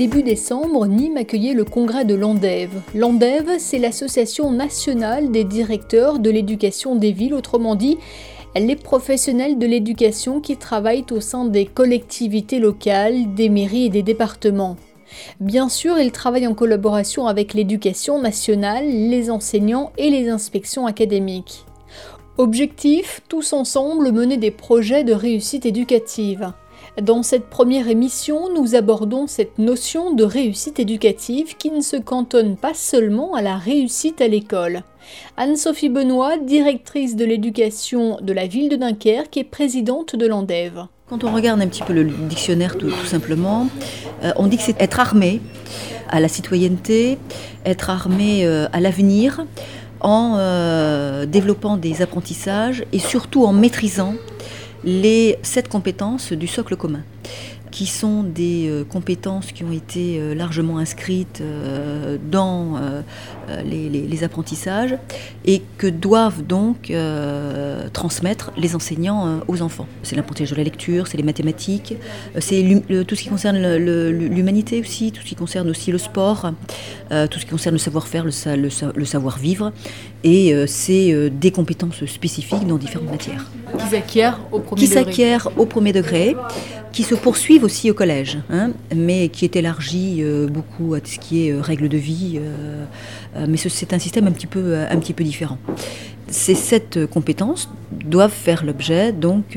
Début décembre, Nîmes accueillait le congrès de l'ANDEV. L'ANDEV, c'est l'Association nationale des directeurs de l'éducation des villes, autrement dit, les professionnels de l'éducation qui travaillent au sein des collectivités locales, des mairies et des départements. Bien sûr, ils travaillent en collaboration avec l'éducation nationale, les enseignants et les inspections académiques. Objectif, tous ensemble mener des projets de réussite éducative. Dans cette première émission, nous abordons cette notion de réussite éducative qui ne se cantonne pas seulement à la réussite à l'école. Anne-Sophie Benoît, directrice de l'éducation de la ville de Dunkerque et présidente de l'ANDEV. Quand on regarde un petit peu le dictionnaire tout simplement, on dit que c'est être armé à la citoyenneté, être armé à l'avenir, en développant des apprentissages et surtout en maîtrisant les 7 compétences du socle commun, qui sont des compétences qui ont été largement inscrites dans les apprentissages et que doivent donc transmettre les enseignants aux enfants. C'est l'apprentissage de la lecture, c'est les mathématiques, c'est tout ce qui concerne l'humanité aussi, tout ce qui concerne aussi le sport, tout ce qui concerne le savoir-faire, le savoir-vivre, et c'est des compétences spécifiques dans différentes matières. Qui s'acquièrent au premier degré, qui se poursuivent aussi au collège, mais qui est élargi beaucoup à ce qui est règles de vie, mais c'est un système un petit peu différent. Ces 7 compétences doivent faire l'objet donc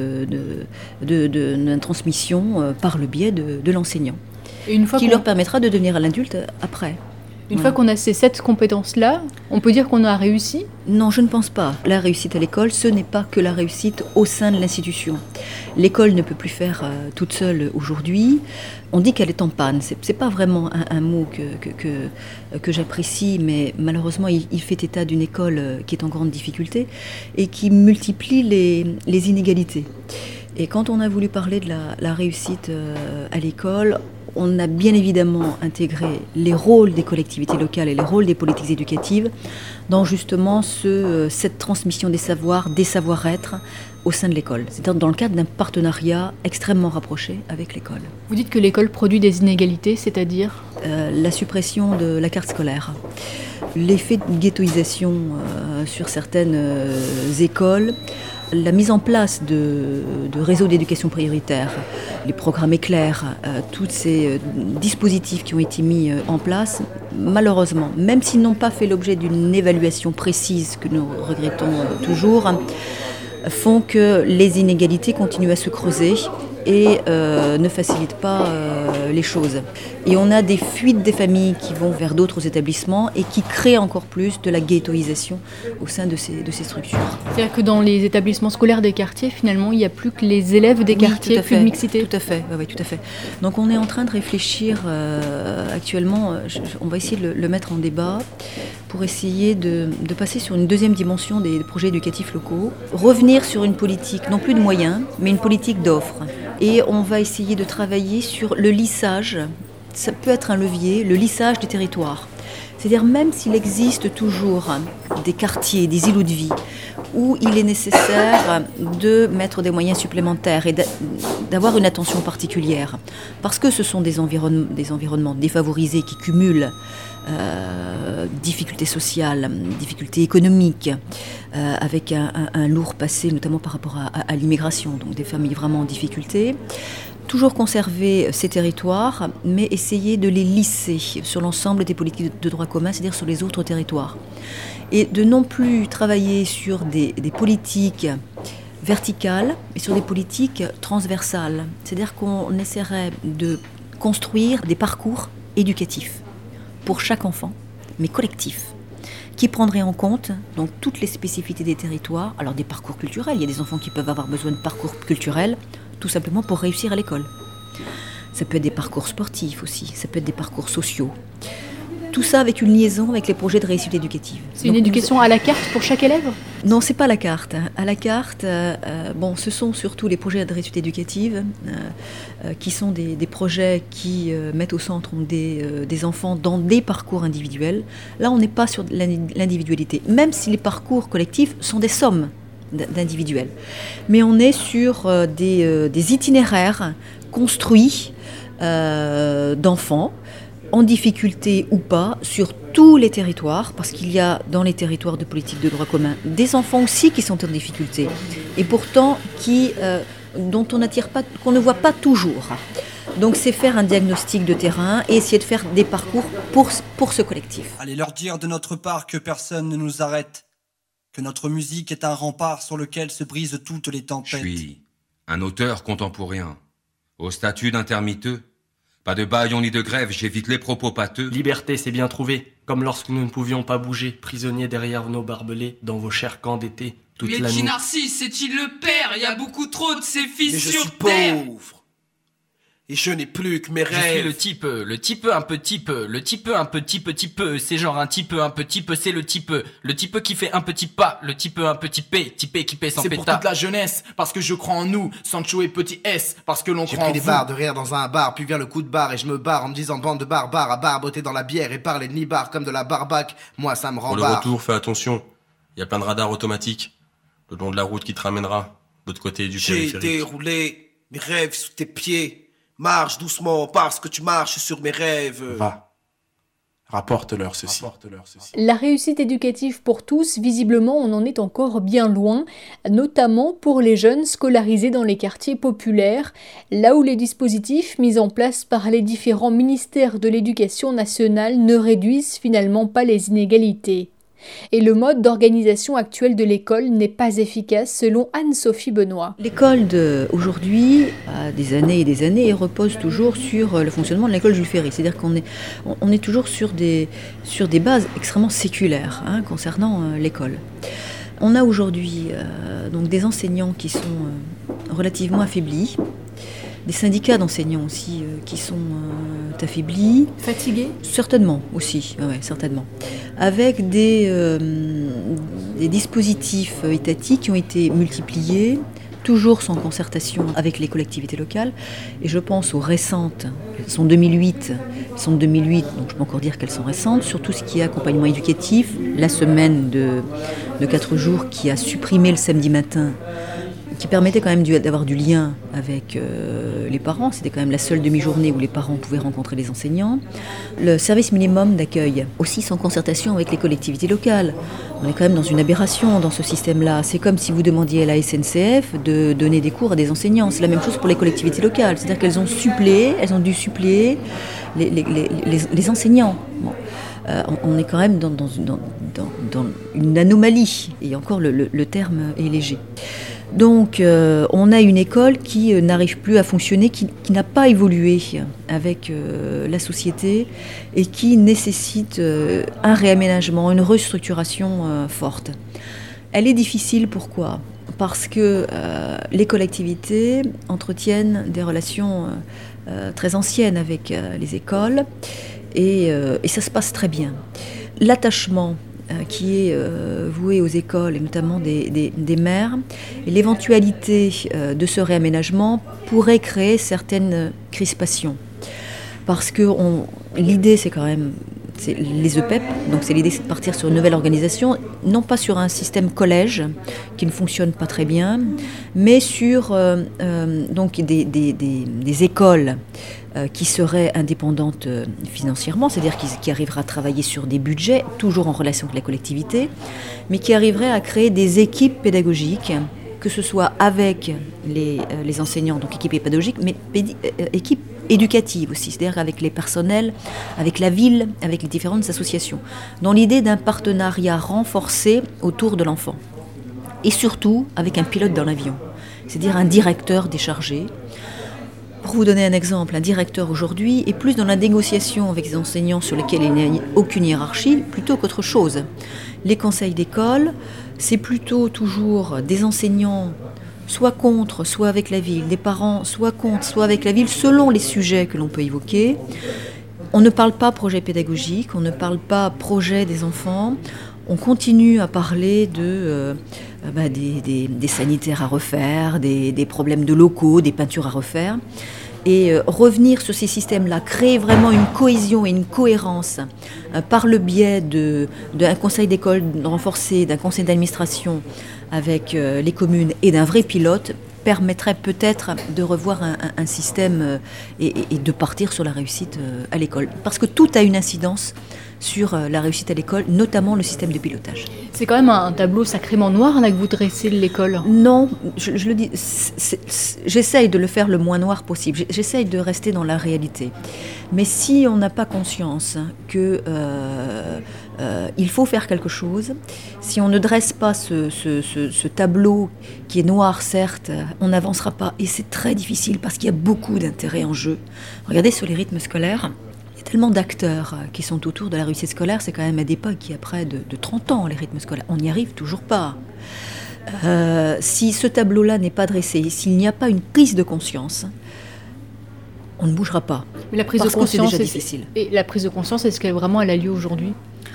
d'une transmission par le biais de l'enseignant, qui leur permettra de devenir l'adulte après. Une fois qu'on a ces 7 compétences-là, on peut dire qu'on a réussi ? Non, je ne pense pas. La réussite à l'école, ce n'est pas que la réussite au sein de l'institution. L'école ne peut plus faire toute seule aujourd'hui. On dit qu'elle est en panne. C'est pas vraiment un mot que j'apprécie, mais malheureusement, il fait état d'une école qui est en grande difficulté et qui multiplie les inégalités. Et quand on a voulu parler de la réussite à l'école, on a bien évidemment intégré les rôles des collectivités locales et les rôles des politiques éducatives dans justement cette transmission des savoirs, des savoir-être au sein de l'école. C'est-à-dire dans le cadre d'un partenariat extrêmement rapproché avec l'école. Vous dites que l'école produit des inégalités, c'est-à-dire la suppression de la carte scolaire, l'effet de ghettoisation sur certaines écoles, la mise en place de réseaux d'éducation prioritaire, les programmes éclairs, tous ces dispositifs qui ont été mis en place, malheureusement, même s'ils n'ont pas fait l'objet d'une évaluation précise que nous regrettons toujours, font que les inégalités continuent à se creuser et ne facilitent pas les choses. Et on a des fuites des familles qui vont vers d'autres établissements et qui créent encore plus de la ghettoisation au sein de ces structures. C'est-à-dire que dans les établissements scolaires des quartiers, finalement, il n'y a plus que les élèves des quartiers, plus de mixité. Tout à fait, oui, tout à fait. Donc on est en train de réfléchir actuellement, on va essayer de le mettre en débat pour essayer de passer sur une deuxième dimension des projets éducatifs locaux, revenir sur une politique, non plus de moyens, mais une politique d'offres. Et on va essayer de travailler sur le lissage, ça peut être un levier, le lissage du territoire. C'est-à-dire même s'il existe toujours des quartiers, des îlots de vie, où il est nécessaire de mettre des moyens supplémentaires et d'avoir une attention particulière, parce que ce sont des environnements défavorisés qui cumulent difficultés sociales, difficultés économiques, avec un lourd passé, notamment par rapport à l'immigration, donc des familles vraiment en difficulté. Toujours conserver ces territoires, mais essayer de les lisser sur l'ensemble des politiques de droit commun, c'est-à-dire sur les autres territoires. Et de non plus travailler sur des politiques verticales, mais sur des politiques transversales. C'est-à-dire qu'on essaierait de construire des parcours éducatifs pour chaque enfant, mais collectifs, qui prendraient en compte donc, toutes les spécificités des territoires. Alors des parcours culturels, il y a des enfants qui peuvent avoir besoin de parcours culturels, tout simplement pour réussir à l'école. Ça peut être des parcours sportifs aussi, ça peut être des parcours sociaux. Tout ça avec une liaison avec les projets de réussite éducative. C'est une éducation à la carte pour chaque élève ? Non, c'est pas à la carte. À la carte, ce sont surtout les projets de réussite éducative qui sont des projets qui mettent au centre des enfants dans des parcours individuels. Là, on n'est pas sur l'individualité, même si les parcours collectifs sont des sommes d'individuels. Mais on est sur des itinéraires construits d'enfants, en difficulté ou pas, sur tous les territoires, parce qu'il y a dans les territoires de politique de droit commun des enfants aussi qui sont en difficulté, et pourtant dont qu'on ne voit pas toujours. Donc c'est faire un diagnostic de terrain et essayer de faire des parcours pour ce collectif. Allez leur dire de notre part que personne ne nous arrête, que notre musique est un rempart sur lequel se brisent toutes les tempêtes. Je suis un auteur contemporain, au statut d'intermittent. Pas de bâillon ni de grève, j'évite les propos pâteux. Liberté, c'est bien trouvé, comme lorsque nous ne pouvions pas bouger, prisonniers derrière nos barbelés, dans vos chers camps d'été, toute la nuit. Mais qui Narcisse, c'est-il le père? Il y a beaucoup trop de ces fils mais sur je suis terre. pauvre. Et je n'ai plus que mes rêves. Je suis le type un petit peu, le type un petit peu, c'est genre un type un petit peu, c'est le type qui fait un petit pas, le type un petit P, type qui paie sans pétard. C'est pour toute la jeunesse, parce que je crois en nous, Sancho et petit S, parce que l'on croit en vous. J'ai pris des barres de rire dans un bar, puis vient le coup de barre et je me barre en me disant bande de barbares à barboter dans la bière et parler de nibar comme de la barbaque. Moi ça me Pour le rembarre. retour, fais attention, il y a plein de radars automatiques, le long de la route qui te ramènera, de l'autre côté du J'ai périphérique. déroulé mes rêves sous tes pieds. Marche doucement parce que tu marches sur mes rêves. Va, rapporte-leur ceci. La réussite éducative pour tous, visiblement, on en est encore bien loin, notamment pour les jeunes scolarisés dans les quartiers populaires, là où les dispositifs mis en place par les différents ministères de l'éducation nationale ne réduisent finalement pas les inégalités. Et le mode d'organisation actuel de l'école n'est pas efficace selon Anne-Sophie Benoît. L'école d'aujourd'hui a des années et des années et repose toujours sur le fonctionnement de l'école Jules Ferry. C'est-à-dire qu'on est toujours sur des bases extrêmement séculaires concernant l'école. On a aujourd'hui donc des enseignants qui sont relativement affaiblis, des syndicats d'enseignants aussi qui sont affaiblis. Fatigués ? Certainement aussi, ouais, certainement. Avec des dispositifs étatiques qui ont été multipliés, toujours sans concertation avec les collectivités locales. Et je pense aux récentes, elles sont de 2008, donc je peux encore dire qu'elles sont récentes, sur tout ce qui est accompagnement éducatif, la semaine de 4 jours qui a supprimé le samedi matin, qui permettait quand même d'avoir du lien avec les parents. C'était quand même la seule demi-journée où les parents pouvaient rencontrer les enseignants. Le service minimum d'accueil, aussi sans concertation avec les collectivités locales. On est quand même dans une aberration dans ce système-là. C'est comme si vous demandiez à la SNCF de donner des cours à des enseignants. C'est la même chose pour les collectivités locales. C'est-à-dire qu'elles ont dû suppléer les enseignants. Bon. On est quand même dans une anomalie. Et encore, le terme est léger. Donc on a une école qui n'arrive plus à fonctionner, qui n'a pas évolué avec la société et qui nécessite un réaménagement, une restructuration forte. Elle est difficile, pourquoi ? Parce que les collectivités entretiennent des relations très anciennes avec les écoles et ça se passe très bien. L'attachement qui est voué aux écoles et notamment des maires, et l'éventualité de ce réaménagement pourrait créer certaines crispations. Parce que l'idée, c'est quand même les EPEP, donc c'est l'idée de partir sur une nouvelle organisation, non pas sur un système collège qui ne fonctionne pas très bien, mais sur donc des écoles qui seraient indépendantes financièrement, c'est-à-dire qui arriveraient à travailler sur des budgets, toujours en relation avec la collectivité, mais qui arriveraient à créer des équipes pédagogiques, que ce soit avec les enseignants, donc équipes pédagogiques, mais équipes éducatives aussi, c'est-à-dire avec les personnels, avec la ville, avec les différentes associations, dans l'idée d'un partenariat renforcé autour de l'enfant. Et surtout avec un pilote dans l'avion, c'est-à-dire un directeur déchargé. Pour vous donner un exemple, un directeur aujourd'hui est plus dans la négociation avec les enseignants sur lesquels il n'y a aucune hiérarchie, plutôt qu'autre chose. Les conseils d'école, c'est plutôt toujours des enseignants soit contre, soit avec la ville, des parents soit contre, soit avec la ville, selon les sujets que l'on peut évoquer. On ne parle pas projet pédagogique, on ne parle pas projet des enfants, on continue à parler des sanitaires à refaire, des problèmes de locaux, des peintures à refaire. Et revenir sur ces systèmes-là, créer vraiment une cohésion et une cohérence par le biais d'un conseil d'école renforcé, d'un conseil d'administration avec les communes et d'un vrai pilote, permettrait peut-être de revoir un système et de partir sur la réussite à l'école. Parce que tout a une incidence sur la réussite à l'école, notamment le système de pilotage. C'est quand même un tableau sacrément noir là que vous dressez de l'école. Non, je le dis, j'essaye de le faire le moins noir possible, j'essaye de rester dans la réalité. Mais si on n'a pas conscience que il faut faire quelque chose, si on ne dresse pas ce tableau qui est noir certes, on n'avancera pas et c'est très difficile parce qu'il y a beaucoup d'intérêts en jeu. Regardez sur les rythmes scolaires, tellement d'acteurs qui sont autour de la réussite scolaire, c'est quand même à des époques qui a près de 30 ans, les rythmes scolaires. On n'y arrive toujours pas. Si ce tableau-là n'est pas dressé, s'il n'y a pas une prise de conscience, on ne bougera pas. Mais la prise parce de conscience, c'est déjà difficile. Et la prise de conscience, est-ce qu'elle a lieu aujourd'hui ?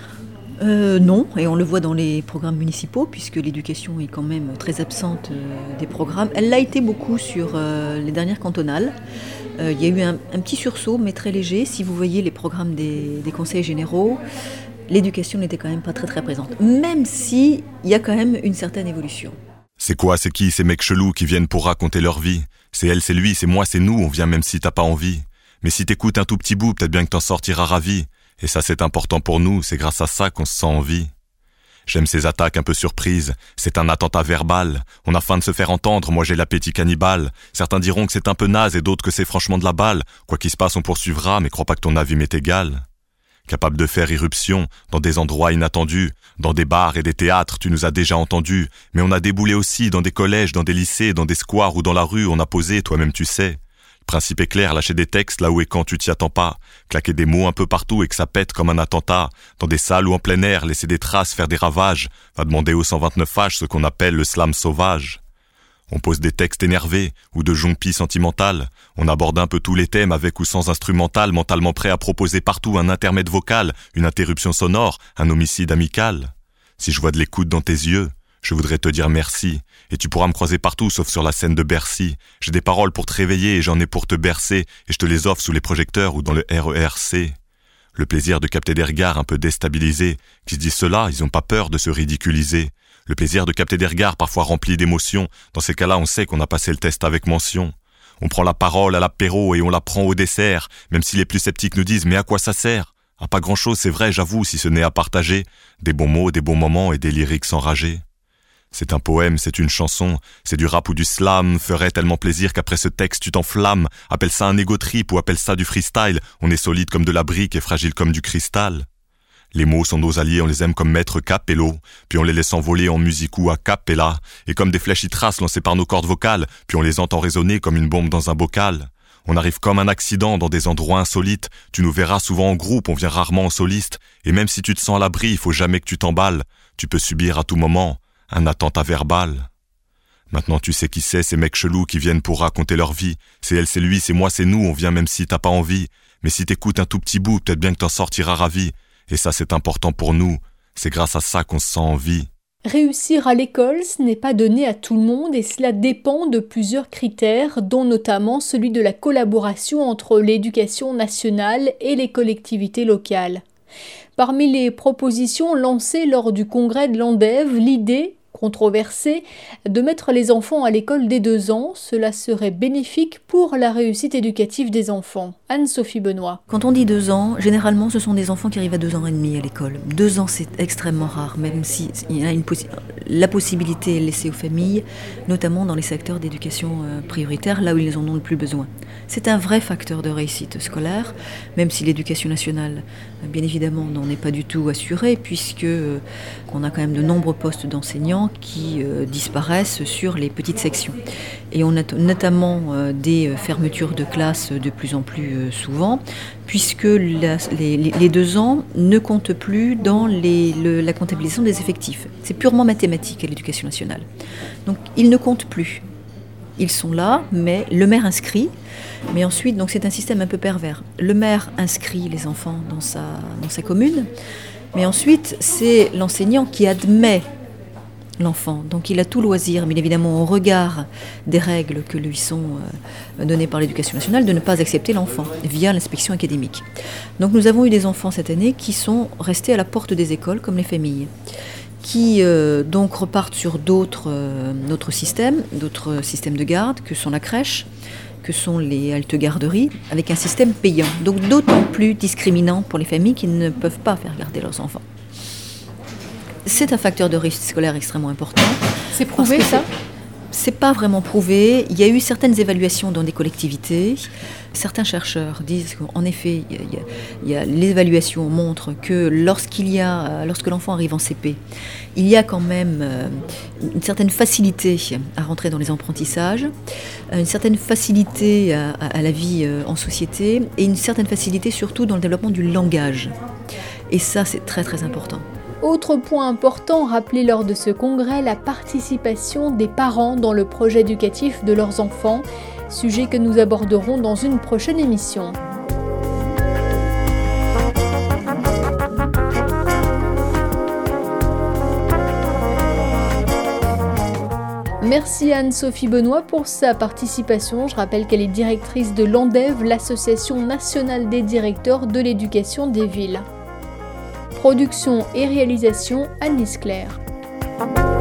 Non, et on le voit dans les programmes municipaux, puisque l'éducation est quand même très absente des programmes. Elle l'a été beaucoup sur les dernières cantonales. Il y a eu un petit sursaut, mais très léger. Si vous voyez les programmes des conseils généraux, l'éducation n'était quand même pas très très présente. Même s'il y a quand même une certaine évolution. C'est quoi, c'est qui ces mecs chelous qui viennent pour raconter leur vie ? C'est elle, c'est lui, c'est moi, c'est nous, on vient même si t'as pas envie. Mais si t'écoutes un tout petit bout, peut-être bien que t'en sortiras ravi. Et ça c'est important pour nous, c'est grâce à ça qu'on se sent en vie. J'aime ces attaques un peu surprises, c'est un attentat verbal. On a faim de se faire entendre, moi j'ai l'appétit cannibale. Certains diront que c'est un peu naze et d'autres que c'est franchement de la balle. Quoi qu'il se passe on poursuivra, mais crois pas que ton avis m'est égal. Capable de faire irruption dans des endroits inattendus, dans des bars et des théâtres, tu nous as déjà entendus. Mais on a déboulé aussi dans des collèges, dans des lycées, dans des squares ou dans la rue, on a posé, toi-même tu sais. Le principe est clair, lâcher des textes là où et quand tu t'y attends pas, claquer des mots un peu partout et que ça pète comme un attentat, dans des salles ou en plein air, laisser des traces, faire des ravages, va demander aux 129H ce qu'on appelle le slam sauvage. On pose des textes énervés ou de jompis sentimentales, on aborde un peu tous les thèmes avec ou sans instrumental, mentalement prêt à proposer partout un intermède vocal, une interruption sonore, un homicide amical. Si je vois de l'écoute dans tes yeux, je voudrais te dire merci, et tu pourras me croiser partout sauf sur la scène de Bercy. J'ai des paroles pour te réveiller et j'en ai pour te bercer, et je te les offre sous les projecteurs ou dans le RERC. Le plaisir de capter des regards un peu déstabilisés, qui se disent cela, ils ont pas peur de se ridiculiser. Le plaisir de capter des regards parfois remplis d'émotions, dans ces cas-là on sait qu'on a passé le test avec mention. On prend la parole à l'apéro et on la prend au dessert, même si les plus sceptiques nous disent mais à quoi ça sert ? À pas grand-chose, c'est vrai, j'avoue, si ce n'est à partager des bons mots, des bons moments et des lyriques enragés. C'est un poème, c'est une chanson, c'est du rap ou du slam, ferait tellement plaisir qu'après ce texte tu t'enflammes. Appelle ça un ego trip ou appelle ça du freestyle, on est solide comme de la brique et fragile comme du cristal. Les mots sont nos alliés, on les aime comme maître Capello, puis on les laisse envoler en musique ou a cappella, et comme des flèches y traces lancées par nos cordes vocales, puis on les entend résonner comme une bombe dans un bocal. On arrive comme un accident dans des endroits insolites, tu nous verras souvent en groupe, on vient rarement en soliste, et même si tu te sens à l'abri, il faut jamais que tu t'emballes, tu peux subir à tout moment un attentat verbal. Maintenant tu sais qui c'est, ces mecs chelous qui viennent pour raconter leur vie. C'est elle, c'est lui, c'est moi, c'est nous, on vient même si t'as pas envie. Mais si t'écoutes un tout petit bout, peut-être bien que t'en sortiras ravi. Et ça c'est important pour nous, c'est grâce à ça qu'on se sent en vie. Réussir à l'école, ce n'est pas donné à tout le monde et cela dépend de plusieurs critères, dont notamment celui de la collaboration entre l'éducation nationale et les collectivités locales. Parmi les propositions lancées lors du congrès de l'ANDEV, l'idée, controversée, de mettre les enfants à l'école dès 2 ans, cela serait bénéfique pour la réussite éducative des enfants. Anne-Sophie Benoît. Quand on dit 2 ans, généralement ce sont des enfants qui arrivent à 2 ans et demi à l'école. 2 ans c'est extrêmement rare, même si il y a la possibilité est laissée aux familles, notamment dans les secteurs d'éducation prioritaire, là où ils en ont le plus besoin. C'est un vrai facteur de réussite scolaire, même si l'éducation nationale, bien évidemment, n'en est pas du tout assurée, puisque on a quand même de nombreux postes d'enseignants qui disparaissent sur les petites sections. Et on a notamment des fermetures de classes de plus en plus souvent, puisque les 2 ans ne comptent plus dans la comptabilisation des effectifs. C'est purement mathématique à l'éducation nationale. Donc ils ne comptent plus. Ils sont là, mais le maire inscrit. Mais ensuite, donc c'est un système un peu pervers. Le maire inscrit les enfants dans sa commune, mais ensuite c'est l'enseignant qui admet l'enfant. Donc il a tout loisir, mais évidemment au regard des règles que lui sont données par l'éducation nationale, de ne pas accepter l'enfant via l'inspection académique. Donc nous avons eu des enfants cette année qui sont restés à la porte des écoles comme les familles. qui donc repartent sur d'autres systèmes de garde, que sont la crèche, que sont les haltes-garderies, avec un système payant. Donc d'autant plus discriminant pour les familles qui ne peuvent pas faire garder leurs enfants. C'est un facteur de risque scolaire extrêmement important. C'est prouvé ça ? C'est pas vraiment prouvé. Il y a eu certaines évaluations dans des collectivités. Certains chercheurs disent qu'en effet, l'évaluation montre que lorsque l'enfant arrive en CP, il y a quand même une certaine facilité à rentrer dans les apprentissages, une certaine facilité à la vie en société et une certaine facilité surtout dans le développement du langage. Et ça, c'est très très important. Autre point important rappelé lors de ce congrès, la participation des parents dans le projet éducatif de leurs enfants, sujet que nous aborderons dans une prochaine émission. Merci à Anne-Sophie Benoît pour sa participation. Je rappelle qu'elle est directrice de l'ANDEV, l'Association nationale des directeurs de l'éducation des villes. Production et réalisation, Agnès Claire.